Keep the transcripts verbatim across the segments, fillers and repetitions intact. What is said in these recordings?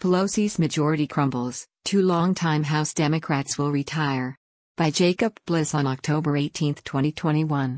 Pelosi's majority crumbles, two longtime House Democrats will retire. By Jacob Bliss on October eighteenth, twenty twenty-one.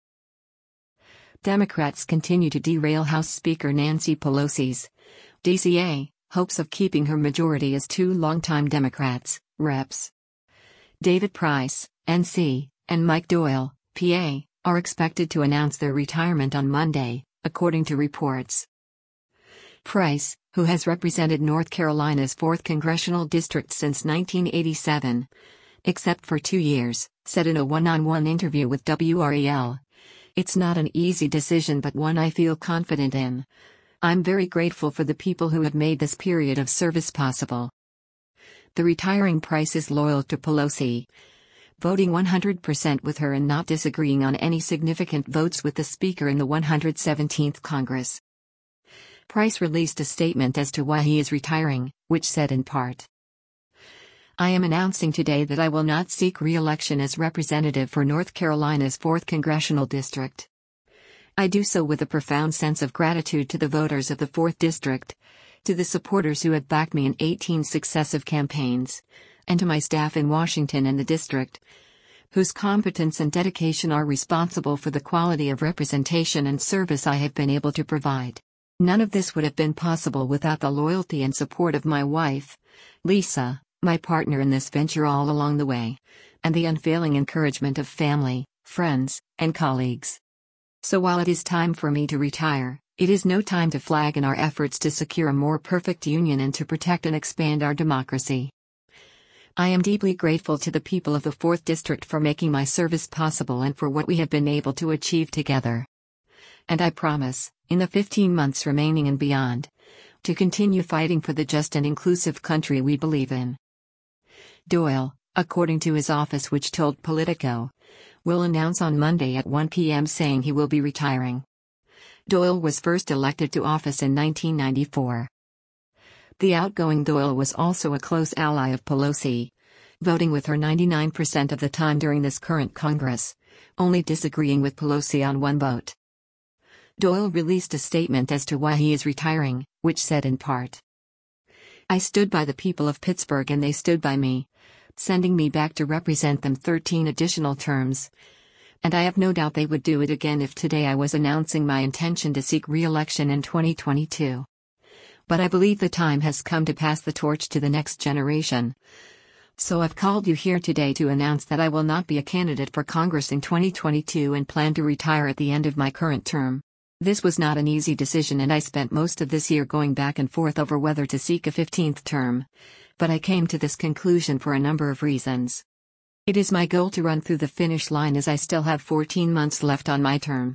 Democrats continue to derail House Speaker Nancy Pelosi's D C A hopes of keeping her majority as two longtime Democrats, Reps David Price, N C, and Mike Doyle, P A, are expected to announce their retirement on Monday, according to reports. Price, who has represented North Carolina's fourth Congressional District since nineteen eighty-seven, except for two years, said in a one-on-one interview with W R A L, "It's not an easy decision but one I feel confident in. I'm very grateful for the people who have made this period of service possible." The retiring Price is loyal to Pelosi, voting one hundred percent with her and not disagreeing on any significant votes with the Speaker in the one hundred seventeenth Congress. Price released a statement as to why he is retiring, which said in part, "I am announcing today that I will not seek re-election as representative for North Carolina's fourth Congressional District. I do so with a profound sense of gratitude to the voters of the fourth District, to the supporters who have backed me in eighteen successive campaigns, and to my staff in Washington and the District, whose competence and dedication are responsible for the quality of representation and service I have been able to provide. None of this would have been possible without the loyalty and support of my wife, Lisa, my partner in this venture all along the way, and the unfailing encouragement of family, friends, and colleagues. So while it is time for me to retire, it is no time to flag in our efforts to secure a more perfect union and to protect and expand our democracy. I am deeply grateful to the people of the fourth District for making my service possible and for what we have been able to achieve together. And I promise, in the fifteen months remaining and beyond, to continue fighting for the just and inclusive country we believe in." Doyle, according to his office which told Politico, will announce on Monday at one p m saying he will be retiring. Doyle was first elected to office in nineteen ninety-four. The outgoing Doyle was also a close ally of Pelosi, voting with her ninety-nine percent of the time during this current Congress, only disagreeing with Pelosi on one vote. Doyle released a statement as to why he is retiring, which said in part, "I stood by the people of Pittsburgh and they stood by me, sending me back to represent them thirteen additional terms. And I have no doubt they would do it again if today I was announcing my intention to seek re-election in twenty twenty-two. But I believe the time has come to pass the torch to the next generation. So I've called you here today to announce that I will not be a candidate for Congress in twenty twenty-two and plan to retire at the end of my current term. This was not an easy decision and I spent most of this year going back and forth over whether to seek a fifteenth term. But I came to this conclusion for a number of reasons. It is my goal to run through the finish line as I still have fourteen months left on my term.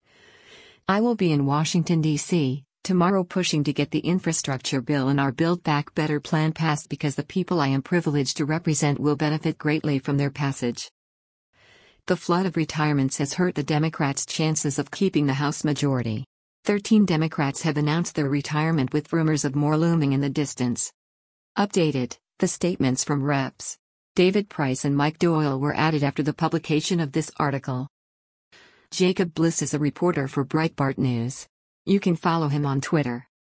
I will be in Washington, D C, tomorrow pushing to get the infrastructure bill and our Build Back Better plan passed because the people I am privileged to represent will benefit greatly from their passage. The flood of retirements has hurt the Democrats' chances of keeping the House majority. Thirteen Democrats have announced their retirement with rumors of more looming in the distance. Updated, the statements from Reps David Price and Mike Doyle were added after the publication of this article. Jacob Bliss is a reporter for Breitbart News. You can follow him on Twitter.